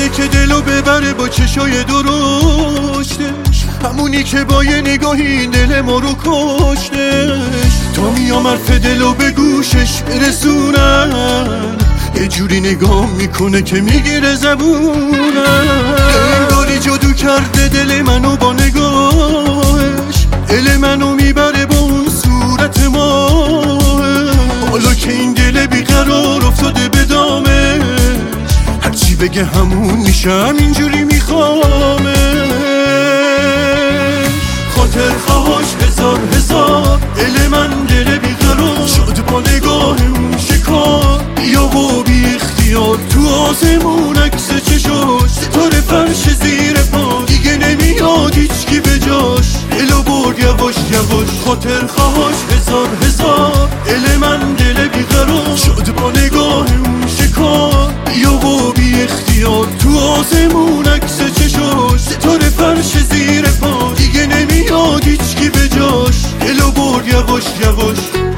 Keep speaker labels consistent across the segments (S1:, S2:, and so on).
S1: اومده که دلو ببره با چشای درشتش، همونی که با یه نگاهی دل ما رو کشتش. تا میام حرف دلو به گوشش برسونن، یه جوری نگاه میکنه که میگیره زبونم. انگاری جادو کرده دل منو با نگاهش، دل منو میبره با اون صورت ماهش. حالا که این دل بیقرار افتاده به دامش، هرچی بگه همون میشه، همینجوری میخوامش. خاطر خواهاش هزار هزار، دل من دل بیقرار شد با نگاه اون شکار. بیا و بی اختیار تو آسمون عکس چشاش، ستاره فرش زیر پا دیگه نمیاد هیچکی به جاش. دلو برد یواش یواش، خاطر خواهاش هزار هزار، دل من دل بیقرار شد با نگاه اون شکار. بیا و بی اختیار تو آسمون عکس چشاش، ستاره فرش زیر پا دیگه نمیاد هیچکی به جاش. دلو برد یواش یواش.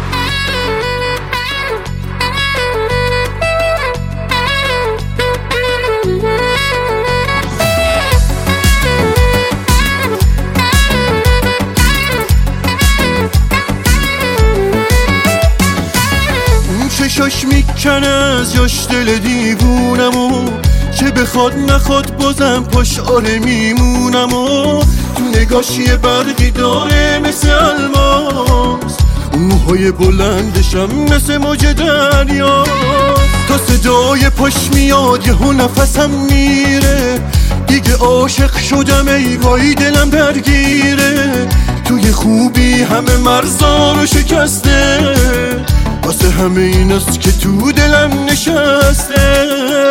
S1: چشاش میکنه از یاش دل دیوونمو، چه بخواد نخواد بازم پاش آره میمونمو. تو نگاش یه برقی داره مثل الماس، اون موهای بلندشم مثل موج دریا. تا صدای پاش میاد یهو نفسم میره، دیگه عاشق شدم ای وای دلم درگیره. توی خوبی همه مرزا رو شکسته، واسه همه ایناست که تو دلم نشسته.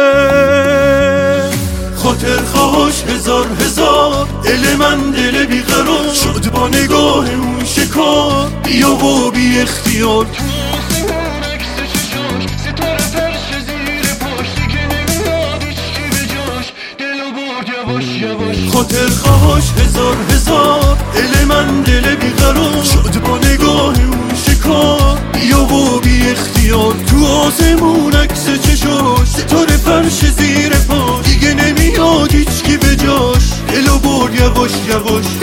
S1: خاطر خواهاش هزار هزار، دل من دل بیقرار شد با نگاه اون شکار. بیا و بی اختیار تو آسمون عکس چشاش، ستاره فرش زیر پاش دیگه نمیاد هیچکی به جاش. دلو برد یواش یواش. خاطر خواهاش هزار هزار، دل من دل بیقرار شد با نگاه اون شکار. بیا و بی اختیار تو آسمون عکس چشاش، ستاره فرش زیر پا دیگه نمیاد هیچکی به جاش. دلو برد یواش یواش.